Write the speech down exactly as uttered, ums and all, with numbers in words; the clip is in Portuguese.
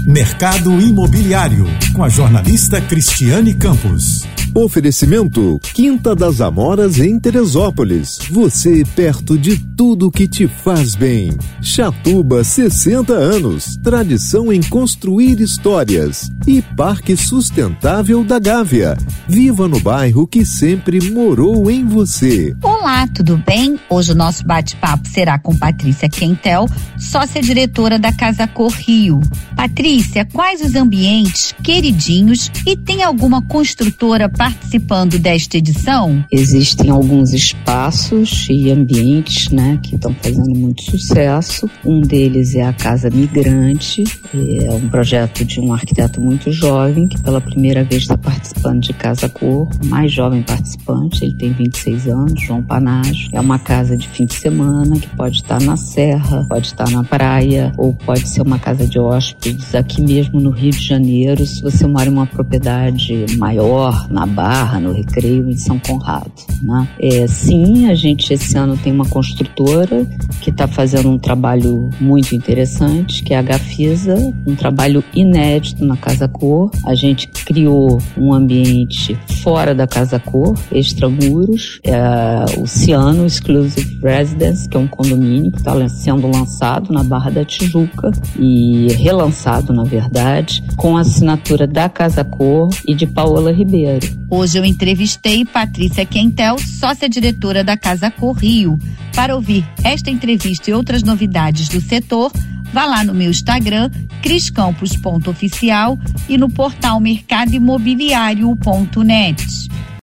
Mercado Imobiliário, com a jornalista Cristiane Campos. Oferecimento Quinta das Amoras em Teresópolis. Você perto de tudo que te faz bem. Chatuba, sessenta anos. Tradição em construir histórias. E Parque Sustentável da Gávea. Viva no bairro que sempre morou em você. Olá, tudo bem? Hoje o nosso bate-papo será com Patrícia Quentel, sócia-diretora da Casa Cor Rio. Patrícia, quais os ambientes queridinhos e tem alguma construtora participando desta edição? Existem alguns espaços e ambientes, né, que estão fazendo muito sucesso. Um deles é a Casa Migrante, é um projeto de um arquiteto muito jovem que pela primeira vez está participando de Casa Cor, mais jovem participante, ele tem vinte e seis anos, João Panajo. É uma casa de fim de semana que pode estar na serra, pode estar na praia ou pode ser uma casa de hóspedes aqui mesmo no Rio de Janeiro, se você mora em uma propriedade maior, na Barra, no Recreio, em São Conrado, né? É, sim, a gente esse ano tem uma construtora que está fazendo um trabalho muito interessante, que é a Gafisa, um trabalho inédito na Casa Cor. A gente criou um ambiente fora da Casa Cor, extramuros, é o Ciano Exclusive Residence, que é um condomínio que está sendo lançado na Barra da Tijuca e relançado, na verdade, com a assinatura da Casa Cor e de Paola Ribeiro. Hoje eu entrevistei Patrícia Quentel, sócia-diretora da Casa Cor Rio. Para ouvir esta entrevista e outras novidades do setor, vá lá no meu Instagram, criscampos ponto oficial e no portal mercado imobiliário ponto net.